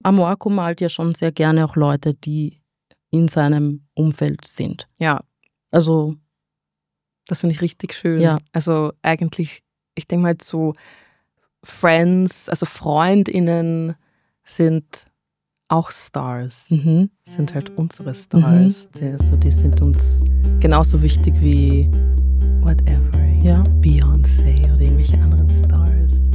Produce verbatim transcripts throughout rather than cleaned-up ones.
Amoako malt ja schon sehr gerne auch Leute, die in seinem Umfeld sind. Ja. Also das finde ich richtig schön. Ja. Also eigentlich, ich denke mal so Friends, also FreundInnen sind auch Stars. Mhm. Sind halt unsere Stars. Mhm. Die, also die sind uns genauso wichtig wie whatever. Ja. Beyoncé oder irgendwelche anderen Stars.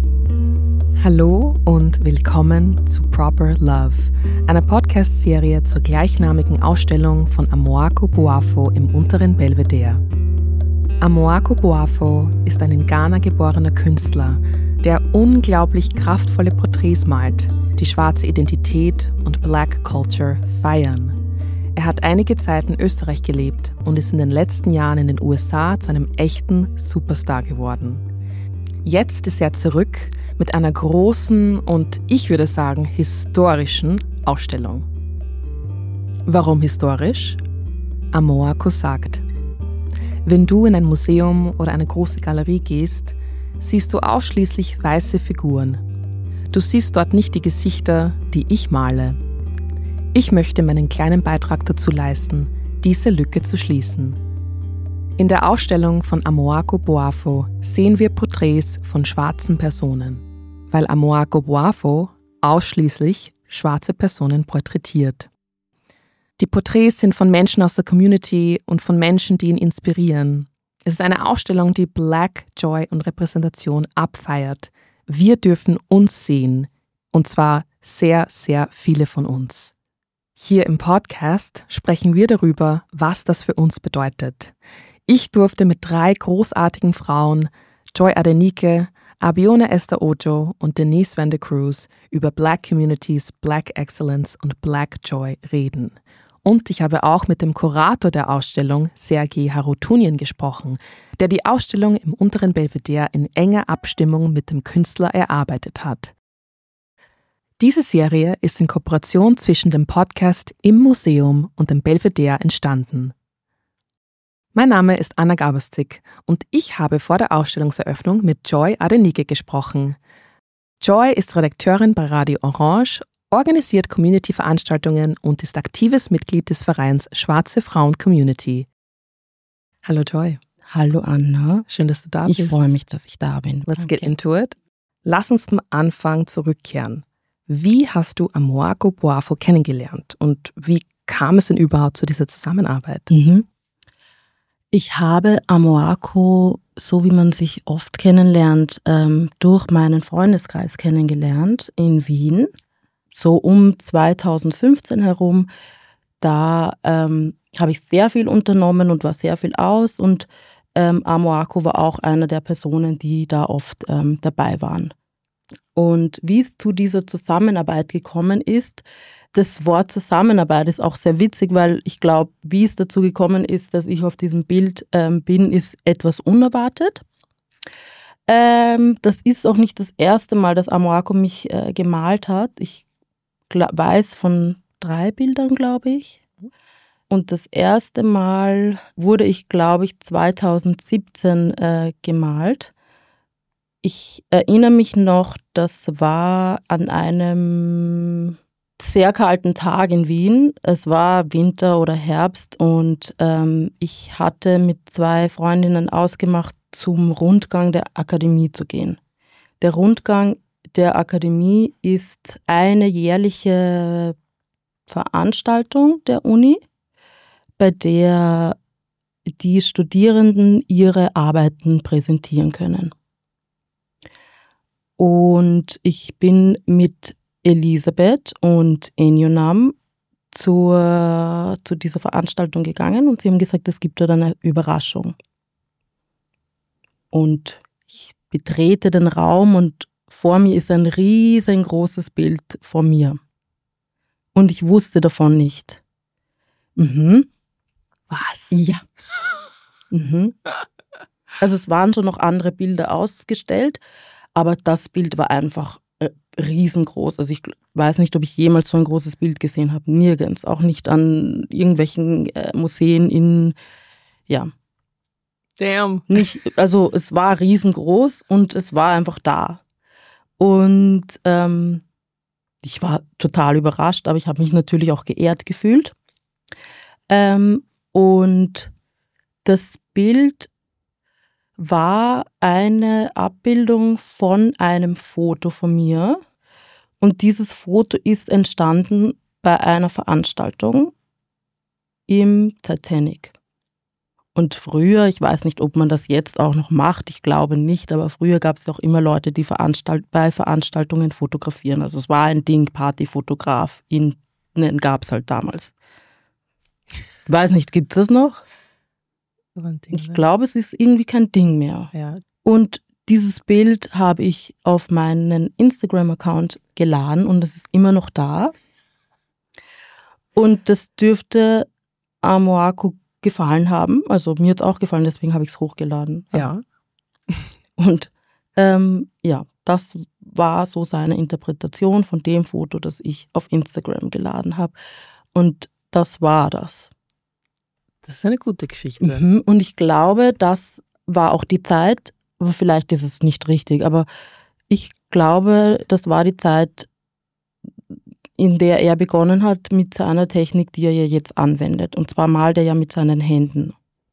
Hallo und willkommen zu Proper Love, einer Podcast-Serie zur gleichnamigen Ausstellung von Amoako Boafo im unteren Belvedere. Amoako Boafo ist ein in Ghana geborener Künstler, der unglaublich kraftvolle Porträts malt, die schwarze Identität und Black Culture feiern. Er hat einige Zeit in Österreich gelebt und ist in den letzten Jahren in den U S A zu einem echten Superstar geworden. Jetzt ist er zurück mit einer großen und, ich würde sagen, historischen Ausstellung. Warum historisch? Amoako sagt: Wenn du in ein Museum oder eine große Galerie gehst, siehst du ausschließlich weiße Figuren. Du siehst dort nicht die Gesichter, die ich male. Ich möchte meinen kleinen Beitrag dazu leisten, diese Lücke zu schließen. In der Ausstellung von Amoako Boafo sehen wir Porträts von schwarzen Personen, weil Amoako Boafo ausschließlich schwarze Personen porträtiert. Die Porträts sind von Menschen aus der Community und von Menschen, die ihn inspirieren. Es ist eine Ausstellung, die Black Joy und Repräsentation abfeiert. Wir dürfen uns sehen, und zwar sehr, sehr viele von uns. Hier im Podcast sprechen wir darüber, was das für uns bedeutet. Ich durfte mit drei großartigen Frauen, Joy Adenike, Abiona Esther Ojo und Denise Van der Cruz, über Black Communities, Black Excellence und Black Joy reden. Und ich habe auch mit dem Kurator der Ausstellung, Sergei Harutyunyan, gesprochen, der die Ausstellung im unteren Belvedere in enger Abstimmung mit dem Künstler erarbeitet hat. Diese Serie ist in Kooperation zwischen dem Podcast Im Museum und dem Belvedere entstanden. Mein Name ist Anna Gaberszik und ich habe vor der Ausstellungseröffnung mit Joy Adenike gesprochen. Joy ist Redakteurin bei Radio Orange, organisiert Community-Veranstaltungen und ist aktives Mitglied des Vereins Schwarze Frauen Community. Hallo Joy. Hallo Anna. Schön, dass du da ich bist. Ich freue mich, dass ich da bin. Let's Danke. get into it. Lass uns zum Anfang zurückkehren. Wie hast du Amoako Boafo kennengelernt und wie kam es denn überhaupt zu dieser Zusammenarbeit? Mhm. Ich habe Amoako, so wie man sich oft kennenlernt, ähm, durch meinen Freundeskreis kennengelernt in Wien. So um zweitausendfünfzehn herum, da ähm, habe ich sehr viel unternommen und war sehr viel aus und ähm, Amoako war auch einer der Personen, die da oft ähm, dabei waren. Und wie es zu dieser Zusammenarbeit gekommen ist, das Wort Zusammenarbeit ist auch sehr witzig, weil ich glaube, wie es dazu gekommen ist, dass ich auf diesem Bild ähm, bin, ist etwas unerwartet. Ähm, das ist auch nicht das erste Mal, dass Amoako mich äh, gemalt hat. Ich glaub, weiß von drei Bildern, glaube ich. Und das erste Mal wurde ich, glaube ich, zweitausendsiebzehn äh, gemalt. Ich erinnere mich noch, das war an einem sehr kalten Tag in Wien. Es war Winter oder Herbst und ähm, ich hatte mit zwei Freundinnen ausgemacht, zum Rundgang der Akademie zu gehen. Der Rundgang der Akademie ist eine jährliche Veranstaltung der Uni, bei der die Studierenden ihre Arbeiten präsentieren können. Und ich bin mit Elisabeth und Enyonam zur, zu dieser Veranstaltung gegangen und sie haben gesagt, es gibt dort eine Überraschung. Und ich betrete den Raum und vor mir ist ein riesengroßes Bild von mir. Und ich wusste davon nicht. Mhm. Was? Ja. Mhm. Also es waren schon noch andere Bilder ausgestellt, aber das Bild war einfach äh, riesengroß. Also ich weiß nicht, ob ich jemals so ein großes Bild gesehen habe. Nirgends. Auch nicht an irgendwelchen äh, Museen in, ja. Damn. Nicht, also es war riesengroß und es war einfach da. Und ähm, ich war total überrascht, aber ich habe mich natürlich auch geehrt gefühlt. Ähm, und das Bild war eine Abbildung von einem Foto von mir. Und dieses Foto ist entstanden bei einer Veranstaltung im Titanic. Und früher, ich weiß nicht, ob man das jetzt auch noch macht, ich glaube nicht, aber früher gab es auch immer Leute, die veranstalt- bei Veranstaltungen fotografieren. Also es war ein Ding, Partyfotograf, ihn gab es halt damals. Ich weiß nicht, gibt es das noch? Ich glaube, es ist irgendwie kein Ding mehr. Ja. Und dieses Bild habe ich auf meinen Instagram-Account geladen und es ist immer noch da. Und das dürfte Amoako gefallen haben. Also mir hat es auch gefallen, deswegen habe ich es hochgeladen. Ja. Und ähm, ja, das war so seine Interpretation von dem Foto, das ich auf Instagram geladen habe. Und das war das. Das ist eine gute Geschichte. Mhm. Und ich glaube, das war auch die Zeit, aber vielleicht ist es nicht richtig, aber ich glaube, das war die Zeit, in der er begonnen hat mit seiner Technik, die er ja jetzt anwendet. Und zwar malt er ja mit seinen Händen.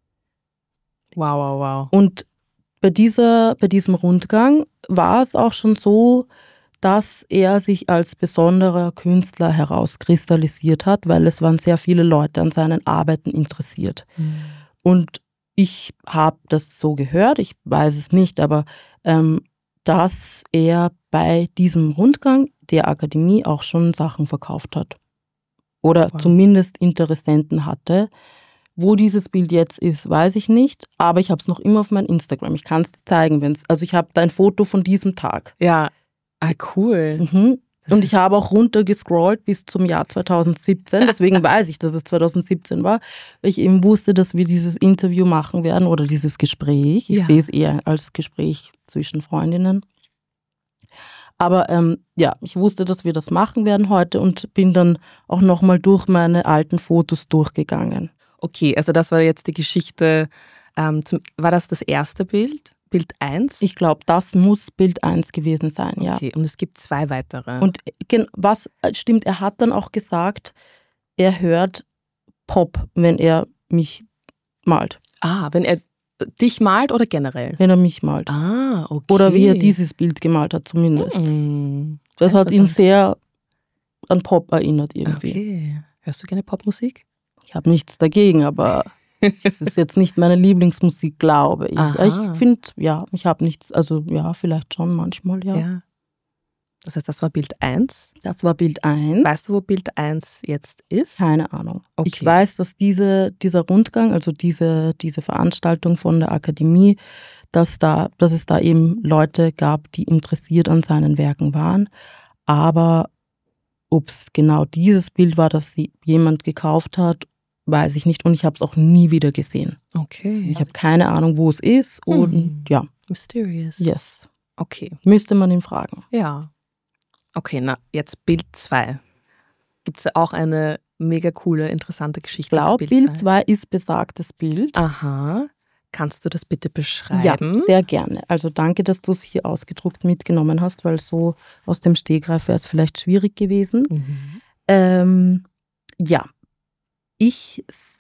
Wow, wow, wow. Und bei, dieser, bei diesem Rundgang war es auch schon so, dass er sich als besonderer Künstler herauskristallisiert hat, weil es waren sehr viele Leute an seinen Arbeiten interessiert. Mhm. Und ich habe das so gehört, ich weiß es nicht, aber ähm, dass er bei diesem Rundgang der Akademie auch schon Sachen verkauft hat. Oder wow. zumindest Interessenten hatte. Wo dieses Bild jetzt ist, weiß ich nicht, aber ich habe es noch immer auf meinem Instagram. Ich kann es dir zeigen, wenn's. Also ich habe da ein Foto von diesem Tag. Ja, ah, cool. Mhm. Und ich habe auch runtergescrollt bis zum Jahr zwanzig siebzehn. Deswegen weiß ich, dass es zwanzig siebzehn war, weil ich eben wusste, dass wir dieses Interview machen werden oder dieses Gespräch. Ich ja. sehe es eher als Gespräch zwischen Freundinnen. Aber ähm, ja, ich wusste, dass wir das machen werden heute und bin dann auch nochmal durch meine alten Fotos durchgegangen. Okay, also das war jetzt die Geschichte. Ähm, zum, war das das erste Bild? Bild eins? Ich glaube, das muss Bild eins gewesen sein, ja. Okay, und es gibt zwei weitere. Und was stimmt, er hat dann auch gesagt, er hört Pop, wenn er mich malt. Ah, wenn er dich malt oder generell? Wenn er mich malt. Ah, okay. Oder wie er dieses Bild gemalt hat zumindest. Mm, das hat ihn sehr an Pop erinnert irgendwie. Okay. Hörst du gerne Popmusik? Ich habe nichts dagegen, aber es ist jetzt nicht meine Lieblingsmusik, glaube ich. Aha. Ich finde, ja, ich habe nichts, also ja, vielleicht schon manchmal, ja. ja. Das heißt, das war Bild eins? Das war Bild eins. Weißt du, wo Bild eins jetzt ist? Keine Ahnung. Okay. Ich weiß, dass diese, dieser Rundgang, also diese, diese Veranstaltung von der Akademie, dass, da, dass es da eben Leute gab, die interessiert an seinen Werken waren. Aber ob es genau dieses Bild war, das sie jemand gekauft hat, weiß ich nicht. Und ich habe es auch nie wieder gesehen. Okay. Ich habe keine Ahnung, wo es ist. Hm. Und ja. Mysterious. Yes. Okay. Müsste man ihn fragen. Ja. Okay, na, jetzt Bild zwei. Gibt es auch eine mega coole, interessante Geschichte? Ich glaube, Bild zwei ist besagtes Bild. Aha. Kannst du das bitte beschreiben? Ja, sehr gerne. Also danke, dass du es hier ausgedruckt mitgenommen hast, weil so aus dem Stegreif wäre es vielleicht schwierig gewesen. Mhm. Ähm, ja, ich,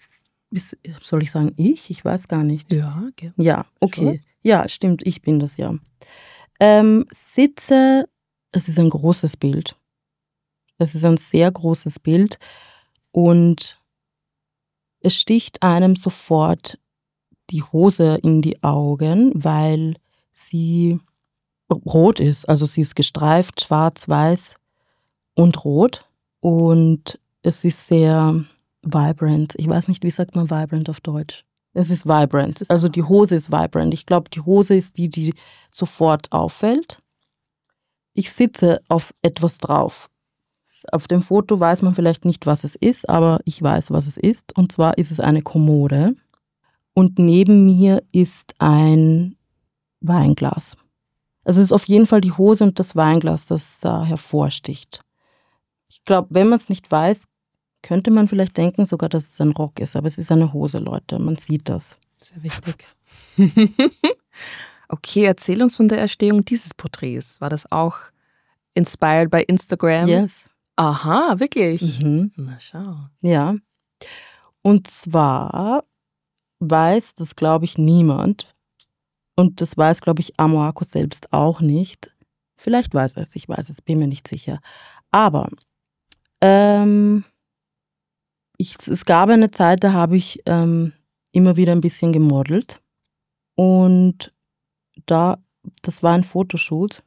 soll ich sagen ich? Ich weiß gar nicht. Ja, okay. Ja, okay. Ja, stimmt, ich bin das ja. Ähm, sitze, es ist ein großes Bild. Es ist ein sehr großes Bild und es sticht einem sofort die Hose in die Augen, weil sie rot ist. Also sie ist gestreift, schwarz, weiß und rot. Und es ist sehr vibrant. Ich weiß nicht, wie sagt man vibrant auf Deutsch? Es ist vibrant. Also die Hose ist vibrant. Ich glaube, die Hose ist die, die sofort auffällt. Ich sitze auf etwas drauf. Auf dem Foto weiß man vielleicht nicht, was es ist, aber ich weiß, was es ist. Und zwar ist es eine Kommode. Und neben mir ist ein Weinglas. Also es ist auf jeden Fall die Hose und das Weinglas, das da hervorsticht. Ich glaube, wenn man es nicht weiß, könnte man vielleicht denken sogar, dass es ein Rock ist. Aber es ist eine Hose, Leute. Man sieht das. Sehr wichtig. Okay, erzähl uns von der Erstehung dieses Porträts. War das auch inspired by Instagram? Yes. Aha, wirklich? Mhm. Na schau. Ja. Und zwar weiß das, glaube ich, niemand. Und das weiß, glaube ich, Amoako selbst auch nicht. Vielleicht weiß er es, ich weiß es, bin mir nicht sicher. Aber ähm, ich, es gab eine Zeit, da habe ich ähm, immer wieder ein bisschen gemodelt. Und da, das war ein Fotoshoot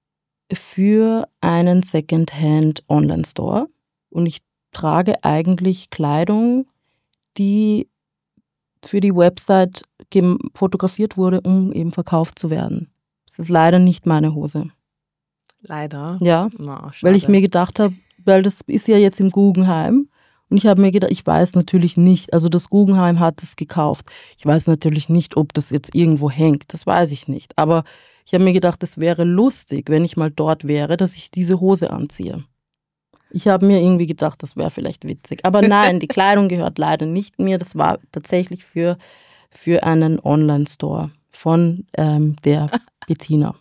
für einen Secondhand-Online-Store. Und ich trage eigentlich Kleidung, die für die Website gem- fotografiert wurde, um eben verkauft zu werden. Das ist leider nicht meine Hose. Leider? Ja, Na, schade. weil ich mir gedacht habe, weil das ist ja jetzt im Guggenheim. Und ich habe mir gedacht, ich weiß natürlich nicht, also das Guggenheim hat es gekauft. Ich weiß natürlich nicht, ob das jetzt irgendwo hängt, das weiß ich nicht. Aber ich habe mir gedacht, es wäre lustig, wenn ich mal dort wäre, dass ich diese Hose anziehe. Ich habe mir irgendwie gedacht, das wäre vielleicht witzig. Aber nein, die Kleidung gehört leider nicht mir. Das war tatsächlich für, für einen Online-Store von ähm, der Bettina.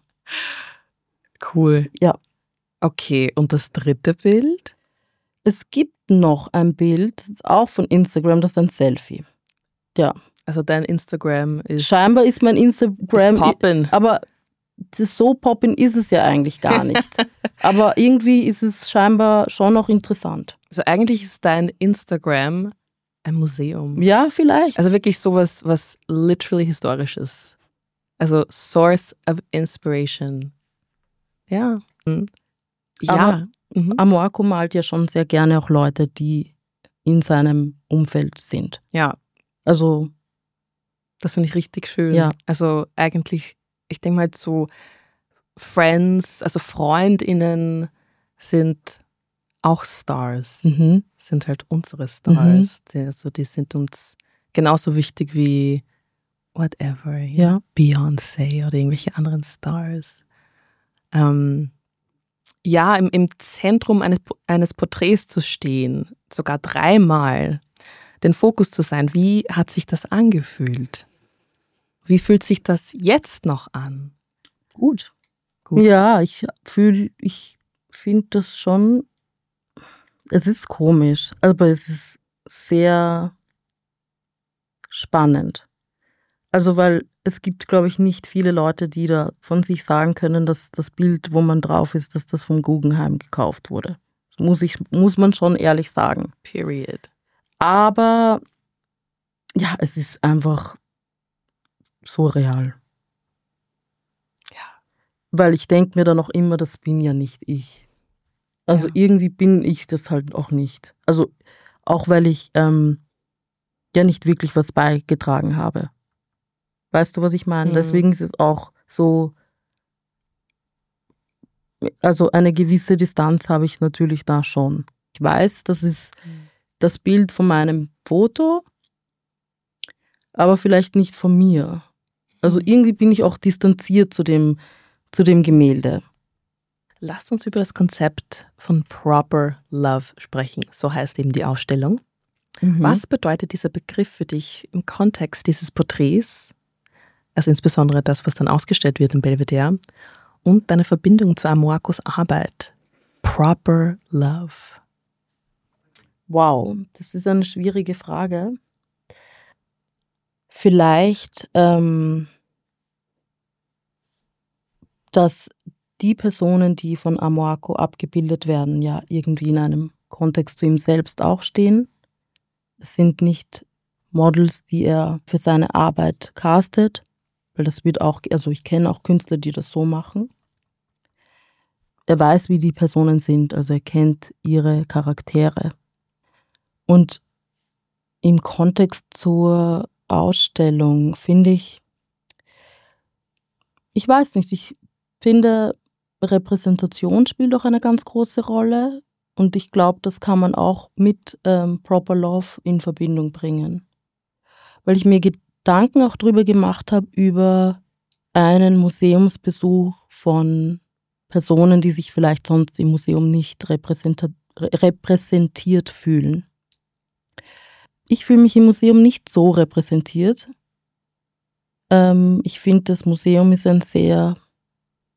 Cool. Ja. Okay, und das dritte Bild? Es gibt noch ein Bild, das ist auch von Instagram, das ist ein Selfie. Ja. Also dein Instagram ist... Scheinbar ist mein Instagram... Ist poppin'. Aber das so poppin ist es ja eigentlich gar nicht. Aber irgendwie ist es scheinbar schon noch interessant. Also eigentlich ist dein Instagram ein Museum. Ja, vielleicht. Also wirklich sowas, was literally historisch ist. Also Source of Inspiration. Ja. Mhm. Ja. Aber mhm. Amoako malt ja schon sehr gerne auch Leute, die in seinem Umfeld sind. Ja. Also. Das finde ich richtig schön. Ja. Also eigentlich, ich denke mal so Friends, also FreundInnen sind auch Stars. Mhm. Sind halt unsere Stars. Mhm. Die, also die sind uns genauso wichtig wie whatever. Ja. Beyoncé oder irgendwelche anderen Stars. Ähm, ja, im, im Zentrum eines, eines Porträts zu stehen, sogar dreimal, den Fokus zu sein. Wie hat sich das angefühlt? Wie fühlt sich das jetzt noch an? Gut. Gut. Ja, ich fühle, ich finde das schon, es ist komisch, aber es ist sehr spannend. Also, weil es gibt, glaube ich, nicht viele Leute, die da von sich sagen können, dass das Bild, wo man drauf ist, dass das vom Guggenheim gekauft wurde. Das muss ich, muss man schon ehrlich sagen. Period. Aber ja, es ist einfach surreal. Ja. Weil ich denke mir dann auch immer, das bin ja nicht ich. Also ja. irgendwie bin ich das halt auch nicht. Also auch weil ich ähm, ja nicht wirklich was beigetragen habe. Weißt du, was ich meine? Mhm. Deswegen ist es auch so, also eine gewisse Distanz habe ich natürlich da schon. Ich weiß, das ist mhm. das Bild von meinem Foto, aber vielleicht nicht von mir. Also mhm. irgendwie bin ich auch distanziert zu dem, zu dem Gemälde. Lasst uns über das Konzept von Proper Love sprechen. So heißt eben die Ausstellung. Mhm. Was bedeutet dieser Begriff für dich im Kontext dieses Porträts? Also insbesondere das, was dann ausgestellt wird im Belvedere, und deine Verbindung zu Amoakos Arbeit. Proper Love. Wow, das ist eine schwierige Frage. Vielleicht, ähm, dass die Personen, die von Amoako abgebildet werden, ja irgendwie in einem Kontext zu ihm selbst auch stehen. Es sind nicht Models, die er für seine Arbeit castet. Weil das wird auch, also ich kenne auch Künstler, die das so machen. Er weiß, wie die Personen sind, also er kennt ihre Charaktere. Und im Kontext zur Ausstellung finde ich, ich weiß nicht, ich finde, Repräsentation spielt auch eine ganz große Rolle. Und ich glaube, das kann man auch mit ähm, Proper Love in Verbindung bringen. Weil ich mir Gedanken auch drüber gemacht habe, über einen Museumsbesuch von Personen, die sich vielleicht sonst im Museum nicht repräsentiert, repräsentiert fühlen. Ich fühle mich im Museum nicht so repräsentiert. Ähm, ich finde, das Museum ist ein sehr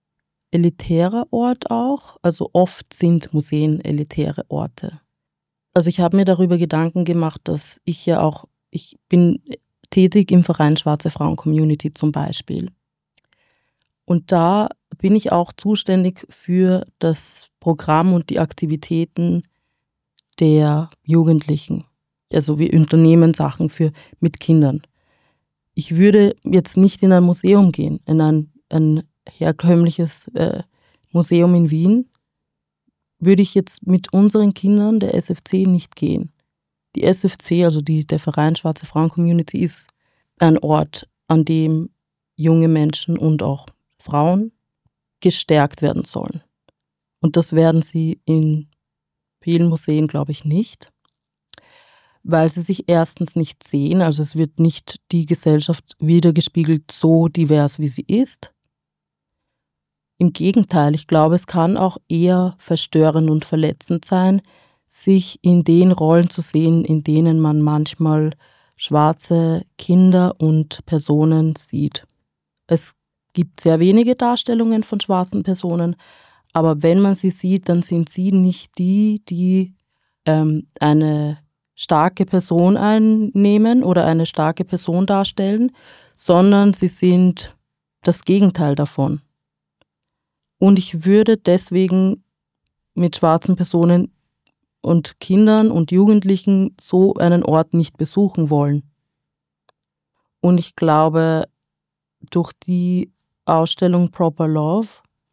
elitärer Ort auch. Also oft sind Museen elitäre Orte. Also ich habe mir darüber Gedanken gemacht, dass ich ja auch, ich bin tätig im Verein Schwarze Frauen Community zum Beispiel. Und da bin ich auch zuständig für das Programm und die Aktivitäten der Jugendlichen. Also wir unternehmen Sachen für, mit Kindern. Ich würde jetzt nicht in ein Museum gehen, in ein, ein herkömmliches äh, Museum in Wien, würde ich jetzt mit unseren Kindern der S F C nicht gehen. Die S F C, also die, der Verein Schwarze Frauen Community, ist ein Ort, an dem junge Menschen und auch Frauen gestärkt werden sollen. Und das werden sie in vielen Museen, glaube ich, nicht, weil sie sich erstens nicht sehen, also es wird nicht die Gesellschaft wiedergespiegelt so divers, wie sie ist. Im Gegenteil, ich glaube, es kann auch eher verstörend und verletzend sein, sich in den Rollen zu sehen, in denen man manchmal schwarze Kinder und Personen sieht. Es gibt sehr wenige Darstellungen von schwarzen Personen, aber wenn man sie sieht, dann sind sie nicht die, die ähm, eine starke Person einnehmen oder eine starke Person darstellen, sondern sie sind das Gegenteil davon. Und ich würde deswegen mit schwarzen Personen und Kindern und Jugendlichen so einen Ort nicht besuchen wollen. Und ich glaube, durch die Ausstellung Proper Love,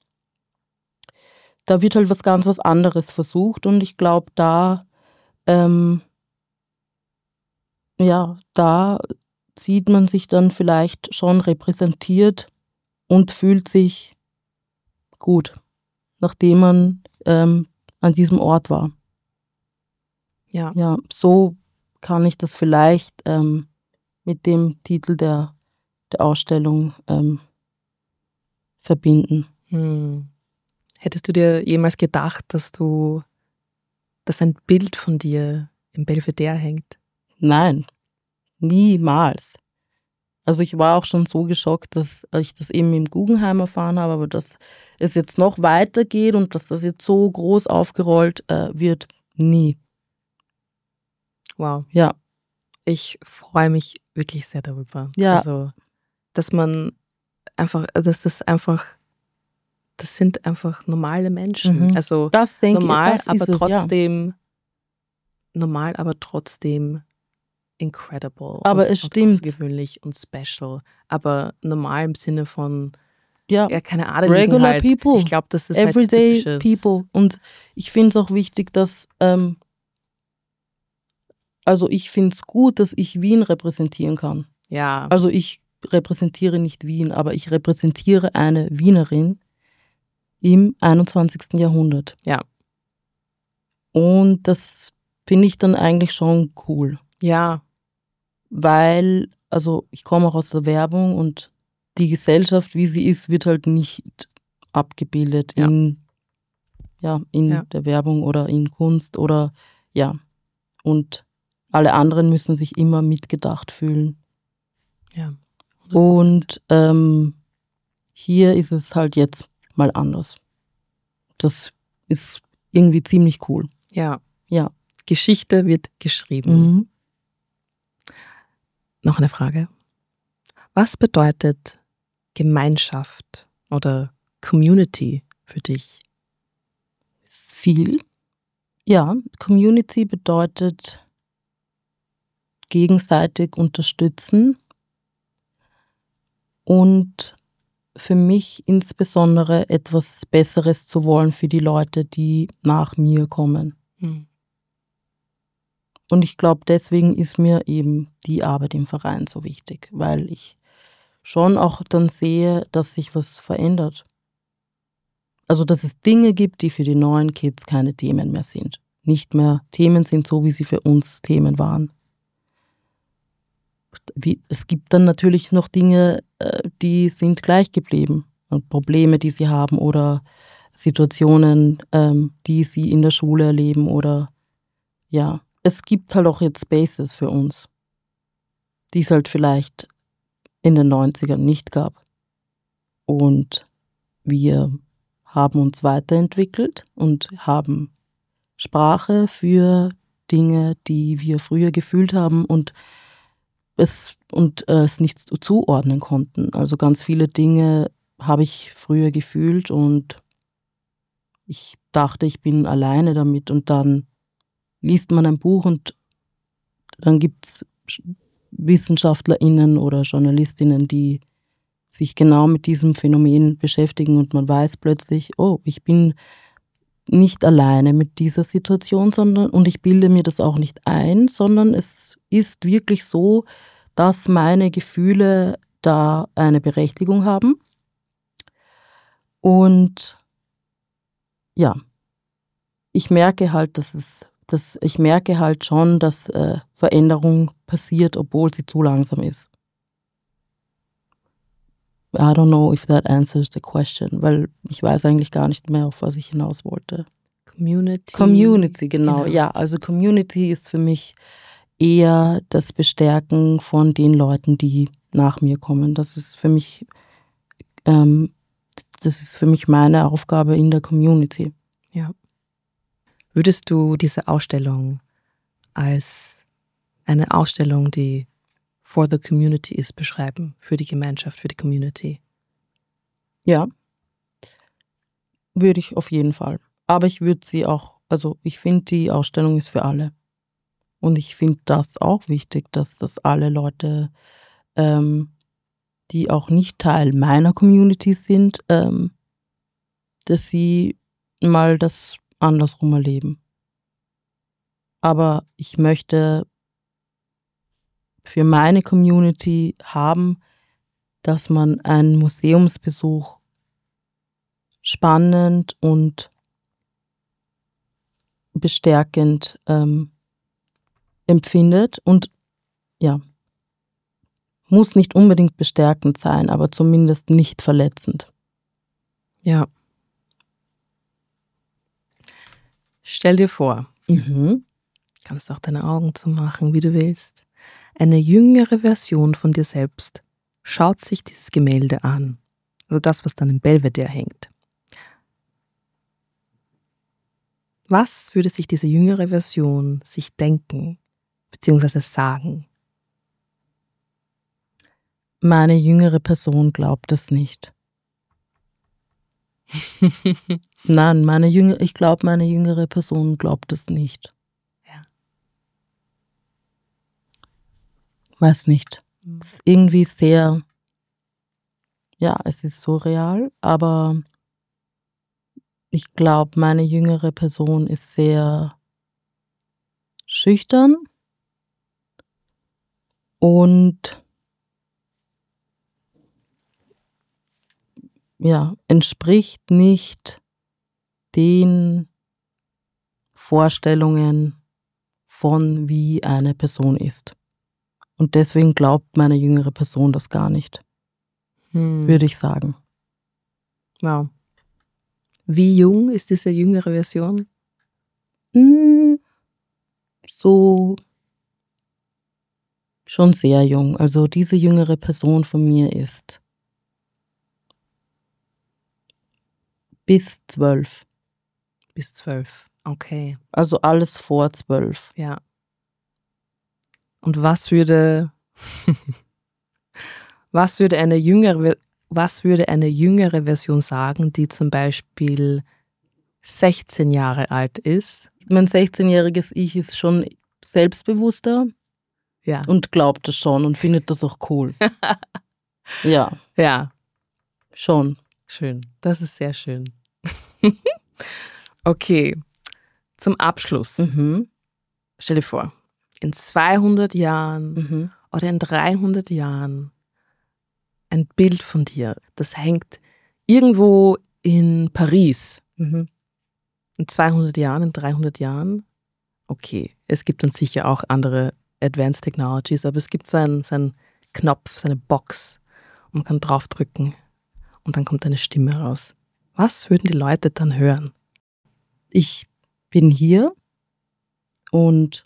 da wird halt was ganz was anderes versucht und ich glaube, da ähm, ja, da sieht man sich dann vielleicht schon repräsentiert und fühlt sich gut, nachdem man ähm, an diesem Ort war. Ja. Ja, so kann ich das vielleicht ähm, mit dem Titel der, der Ausstellung ähm, verbinden. Hm. Hättest du dir jemals gedacht, dass du, dass ein Bild von dir im Belvedere hängt? Nein, niemals. Also ich war auch schon so geschockt, dass ich das eben im Guggenheim erfahren habe, aber dass es jetzt noch weitergeht und dass das jetzt so groß aufgerollt äh, wird, nie. Wow. Ja. Ich freue mich wirklich sehr darüber. Ja. Also, dass man einfach, dass das einfach, das sind einfach normale Menschen. Mhm. Also das denke normal, ich, das aber ist es, trotzdem, ja. normal, aber trotzdem incredible. Aber und, es und stimmt. außergewöhnlich und special. Aber normal im Sinne von, ja, ja keine Adeligen regular halt. people. Ich glaube, das ist Everyday halt das people. Und ich finde es auch wichtig, dass, ähm, also ich finde es gut, dass ich Wien repräsentieren kann. Ja. Also ich repräsentiere nicht Wien, aber ich repräsentiere eine Wienerin im einundzwanzigsten Jahrhundert. Ja. Und das finde ich dann eigentlich schon cool. Ja. Weil, also ich komme auch aus der Werbung und die Gesellschaft, wie sie ist, wird halt nicht abgebildet ja. in, ja, in ja. der Werbung oder in Kunst oder ja. Und alle anderen müssen sich immer mitgedacht fühlen. Ja. Und ähm, hier ist es halt jetzt mal anders. Das ist irgendwie ziemlich cool. Ja. Ja. Geschichte wird geschrieben. Mhm. Noch eine Frage. Was bedeutet Gemeinschaft oder Community für dich? Ist viel. Ja, Community bedeutet gegenseitig unterstützen und für mich insbesondere etwas Besseres zu wollen für die Leute, die nach mir kommen. Hm. Und ich glaube, deswegen ist mir eben die Arbeit im Verein so wichtig, weil ich schon auch dann sehe, dass sich was verändert. Also, dass es Dinge gibt, die für die neuen Kids keine Themen mehr sind. Nicht mehr Themen sind, so wie sie für uns Themen waren. Wie, es gibt dann natürlich noch Dinge, die sind gleich geblieben. Und Probleme, die sie haben oder Situationen, die sie in der Schule erleben oder ja. Es gibt halt auch jetzt Spaces für uns, die es halt vielleicht in den neunzigern nicht gab. Und wir haben uns weiterentwickelt und haben Sprache für Dinge, die wir früher gefühlt haben und es, und, äh, es nicht zuordnen konnten. Also ganz viele Dinge habe ich früher gefühlt und ich dachte, ich bin alleine damit, und dann liest man ein Buch und dann gibt's WissenschaftlerInnen oder JournalistInnen, die sich genau mit diesem Phänomen beschäftigen, und man weiß plötzlich, oh, ich bin nicht alleine mit dieser Situation, sondern, und ich bilde mir das auch nicht ein, sondern es ist wirklich so, dass meine Gefühle da eine Berechtigung haben. Und ja, ich merke halt, dass es, dass ich merke halt schon, dass äh, Veränderung passiert, obwohl sie zu langsam ist. I don't know if that answers the question, weil ich weiß eigentlich gar nicht mehr, auf was ich hinaus wollte. Community. Community, genau. Genau. Ja, also Community ist für mich eher das Bestärken von den Leuten, die nach mir kommen. Das ist für mich, ähm, das ist für mich meine Aufgabe in der Community. Ja. Würdest du diese Ausstellung als eine Ausstellung, die for the community ist, beschreiben? Für die Gemeinschaft, für die Community? Ja, würde ich auf jeden Fall. Aber ich würde sie auch, also ich finde, die Ausstellung ist für alle. Und ich finde das auch wichtig, dass das alle Leute, ähm, die auch nicht Teil meiner Community sind, ähm, dass sie mal das andersrum erleben. Aber ich möchte für meine Community haben, dass man einen Museumsbesuch spannend und bestärkend ähm, empfindet, und ja, muss nicht unbedingt bestärkend sein, aber zumindest nicht verletzend. Ja. Stell dir vor, Mhm. kannst auch deine Augen zumachen, wie du willst. Eine jüngere Version von dir selbst schaut sich dieses Gemälde an. Also das, was dann im Belvedere hängt. Was würde sich diese jüngere Version sich denken, beziehungsweise sagen? Meine jüngere Person glaubt es nicht. Nein, meine jüngere, ich glaube, meine jüngere Person glaubt es nicht. Ja. Weiß nicht. Es ist irgendwie sehr, ja, es ist surreal, aber ich glaube, meine jüngere Person ist sehr schüchtern und ja, entspricht nicht den Vorstellungen von, wie eine Person ist. Und deswegen glaubt meine jüngere Person das gar nicht, Hm. würde ich sagen. Wow. Wie jung ist diese jüngere Version? Hm, so schon sehr jung. Also diese jüngere Person von mir ist bis zwölf. Bis zwölf. Okay. Also alles vor zwölf. Ja. Und was würde, was würde eine jüngere, was würde eine jüngere Version sagen, die zum Beispiel sechzehn Jahre alt ist? Mein sechzehnjähriges Ich ist schon selbstbewusster Ja. und glaubt das schon und findet das auch cool. Ja, Ja. schon. Schön. Das ist sehr schön. Okay. Zum Abschluss. Mhm. Stell dir vor, in zweihundert Jahren Mhm. oder in dreihundert Jahren ein Bild von dir, das hängt irgendwo in Paris. Mhm. In zweihundert Jahren, in dreihundert Jahren. Okay, es gibt dann sicher auch andere Advanced Technologies, aber es gibt so einen, so einen Knopf, so eine Box und man kann draufdrücken und dann kommt eine Stimme raus. Was würden die Leute dann hören? Ich bin hier und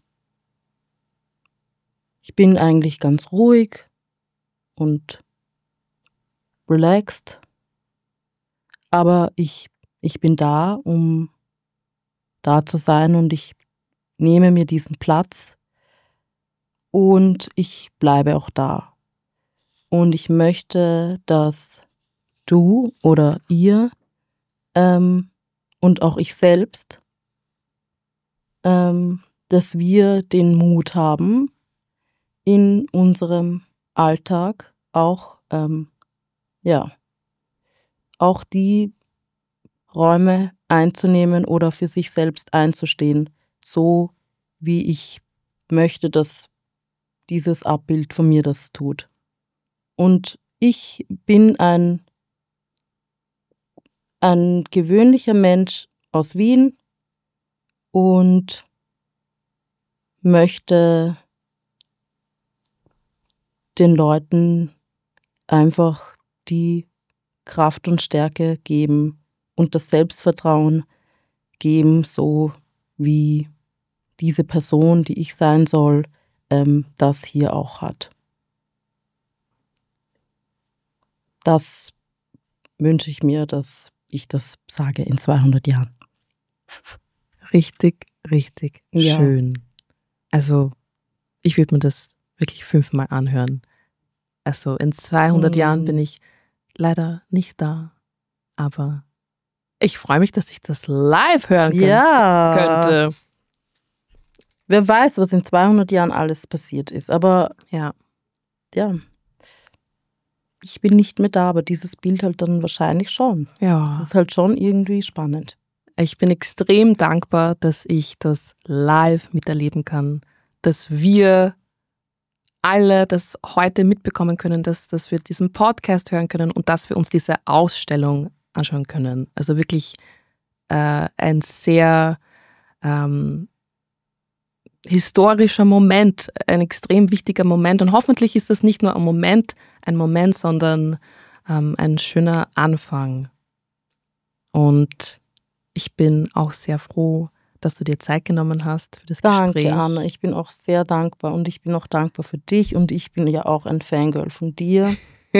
ich bin eigentlich ganz ruhig und relaxed, aber ich ich bin da, um da zu sein und ich nehme mir diesen Platz und ich bleibe auch da. Und ich möchte, dass du oder ihr ähm, und auch ich selbst, ähm, dass wir den Mut haben, in unserem Alltag auch, ähm, ja, auch die Räume einzunehmen oder für sich selbst einzustehen, so wie ich möchte, dass dieses Abbild von mir das tut. Und ich bin ein, ein gewöhnlicher Mensch aus Wien und möchte den Leuten einfach die Kraft und Stärke geben und das Selbstvertrauen geben, so wie diese Person, die ich sein soll, ähm, das hier auch hat. Das wünsche ich mir, dass ich das sage in zweihundert Jahren. Richtig, richtig Ja. schön. Also ich würde mir das wirklich fünfmal anhören. Also in zweihundert Mm. Jahren bin ich leider nicht da, aber ich freue mich, dass ich das live hören könnt, Ja. könnte. Wer weiß, was in zweihundert Jahren alles passiert ist. Aber Ja. ja, ich bin nicht mehr da, aber dieses Bild halt dann wahrscheinlich schon. Ja. Das ist halt schon irgendwie spannend. Ich bin extrem dankbar, dass ich das live miterleben kann, dass wir alle das heute mitbekommen können, dass, dass wir diesen Podcast hören können und dass wir uns diese Ausstellung anschauen können. Also wirklich äh, ein sehr ähm, historischer Moment, ein extrem wichtiger Moment. Und hoffentlich ist das nicht nur ein Moment, ein Moment, sondern ähm, ein schöner Anfang. Und ich bin auch sehr froh, dass du dir Zeit genommen hast für das Danke, Gespräch. Anna. Ich bin auch sehr dankbar und ich bin auch dankbar für dich und ich bin ja auch ein Fangirl von dir.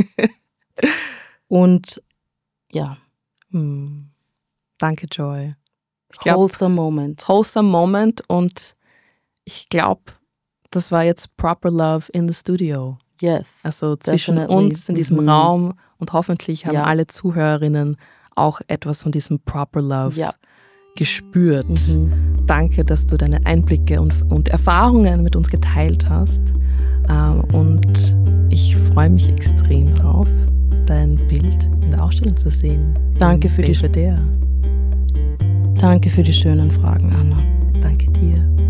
Und ja. Hm. Danke, Joy. Ich glaub, Wholesome Moment. Wholesome Moment und ich glaube, das war jetzt Proper Love in the Studio. Yes. Also zwischen definitely. uns in diesem Mhm. Raum und hoffentlich haben Ja. alle Zuhörerinnen auch etwas von diesem Proper Love Ja. gespürt. Mhm. Danke, dass du deine Einblicke und, und Erfahrungen mit uns geteilt hast. Ähm, und ich freue mich extrem drauf, dein Bild in der Ausstellung zu sehen. Danke für die Belvedere. Danke für die schönen Fragen, Anna. Danke dir.